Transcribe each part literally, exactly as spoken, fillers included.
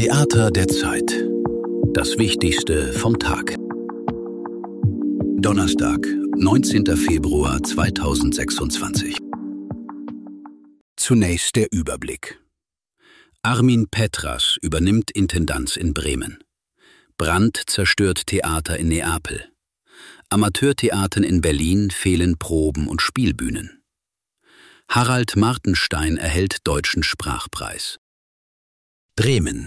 Theater der Zeit. Das Wichtigste vom Tag. Donnerstag, neunzehnter Februar zweitausendsechsundzwanzig. Zunächst der Überblick. Armin Petras übernimmt Intendanz in Bremen. Brand zerstört Theater in Neapel. Amateurtheatern in Berlin fehlen Proben und Spielbühnen. Harald Martenstein erhält Deutschen Sprachpreis. Bremen.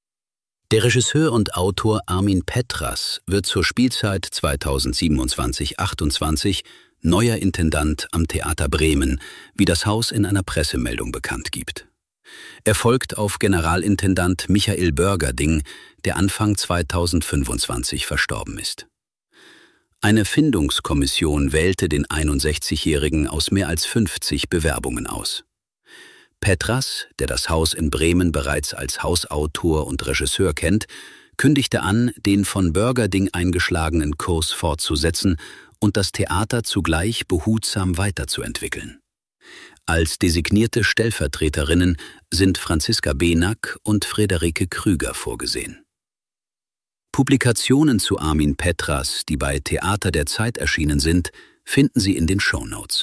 Der Regisseur und Autor Armin Petras wird zur Spielzeit zweitausendsiebenundzwanzig achtundzwanzig neuer Intendant am Theater Bremen, wie das Haus in einer Pressemeldung bekannt gibt. Er folgt auf Generalintendant Michael Börgerding, der Anfang zweitausendfünfundzwanzig verstorben ist. Eine Findungskommission wählte den einundsechzigjährigen aus mehr als fünfzig Bewerbungen aus. Petras, der das Haus in Bremen bereits als Hausautor und Regisseur kennt, kündigte an, den von Börgerding eingeschlagenen Kurs fortzusetzen und das Theater zugleich behutsam weiterzuentwickeln. Als designierte Stellvertreterinnen sind Franziska Benack und Friederike Krüger vorgesehen. Publikationen zu Armin Petras, die bei Theater der Zeit erschienen sind, finden Sie in den Shownotes.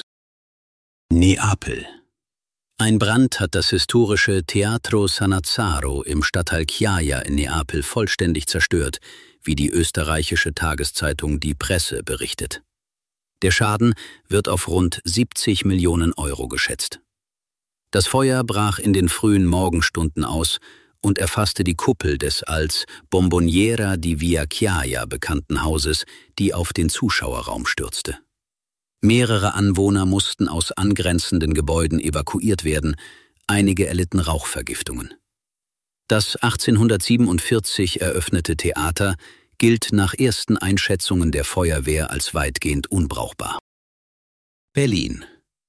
Neapel. Ein Brand hat das historische Teatro Sannazaro im Stadtteil Chiaia in Neapel vollständig zerstört, wie die österreichische Tageszeitung Die Presse berichtet. Der Schaden wird auf rund siebzig Millionen Euro geschätzt. Das Feuer brach in den frühen Morgenstunden aus und erfasste die Kuppel des als Bomboniera di Via Chiaia bekannten Hauses, die auf den Zuschauerraum stürzte. Mehrere Anwohner mussten aus angrenzenden Gebäuden evakuiert werden, einige erlitten Rauchvergiftungen. Das achtzehnhundertsiebenundvierzig eröffnete Theater gilt nach ersten Einschätzungen der Feuerwehr als weitgehend unbrauchbar. Berlin.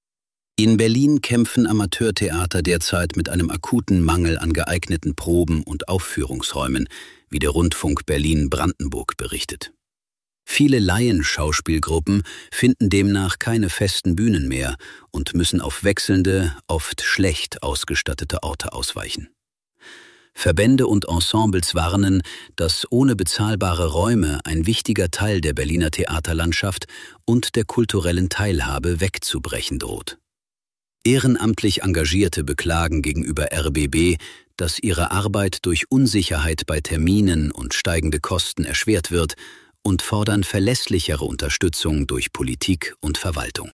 In Berlin kämpfen Amateurtheater derzeit mit einem akuten Mangel an geeigneten Proben- und Aufführungsräumen, wie der Rundfunk Berlin-Brandenburg berichtet. Viele Laienschauspielgruppen finden demnach keine festen Bühnen mehr und müssen auf wechselnde, oft schlecht ausgestattete Orte ausweichen. Verbände und Ensembles warnen, dass ohne bezahlbare Räume ein wichtiger Teil der Berliner Theaterlandschaft und der kulturellen Teilhabe wegzubrechen droht. Ehrenamtlich Engagierte beklagen gegenüber R B B, dass ihre Arbeit durch Unsicherheit bei Terminen und steigende Kosten erschwert wird, und fordern verlässlichere Unterstützung durch Politik und Verwaltung.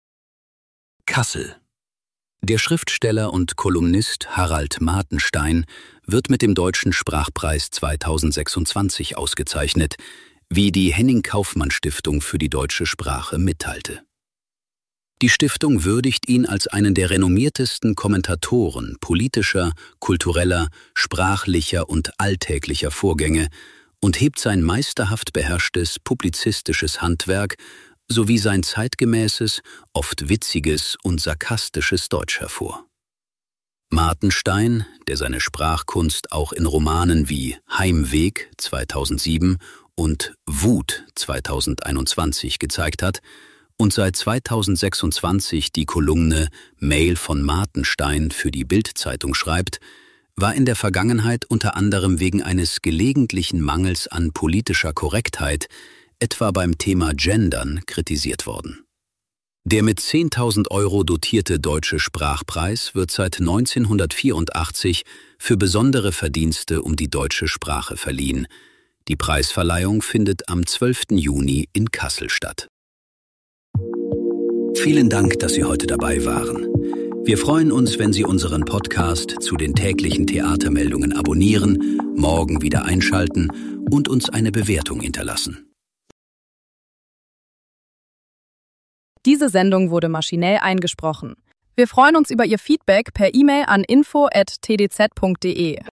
Kassel. Der Schriftsteller und Kolumnist Harald Martenstein wird mit dem Deutschen Sprachpreis zweitausendsechsundzwanzig ausgezeichnet, wie die Henning-Kaufmann-Stiftung für die deutsche Sprache mitteilte. Die Stiftung würdigt ihn als einen der renommiertesten Kommentatoren politischer, kultureller, sprachlicher und alltäglicher Vorgänge und hebt sein meisterhaft beherrschtes publizistisches Handwerk sowie sein zeitgemäßes, oft witziges und sarkastisches Deutsch hervor. Martenstein, der seine Sprachkunst auch in Romanen wie Heimweg zweitausendsieben und Wut zweitausendeinundzwanzig gezeigt hat und seit zweitausendsechsundzwanzig die Kolumne Mail von Martenstein für die Bild-Zeitung schreibt, war in der Vergangenheit unter anderem wegen eines gelegentlichen Mangels an politischer Korrektheit, etwa beim Thema Gendern, kritisiert worden. Der mit zehntausend Euro dotierte Deutsche Sprachpreis wird seit neunzehnhundertvierundachtzig für besondere Verdienste um die deutsche Sprache verliehen. Die Preisverleihung findet am zwölften Juni in Kassel statt. Vielen Dank, dass Sie heute dabei waren. Wir freuen uns, wenn Sie unseren Podcast zu den täglichen Theatermeldungen abonnieren, morgen wieder einschalten und uns eine Bewertung hinterlassen. Diese Sendung wurde maschinell eingesprochen. Wir freuen uns über Ihr Feedback per E-Mail an info at t d z punkt d e.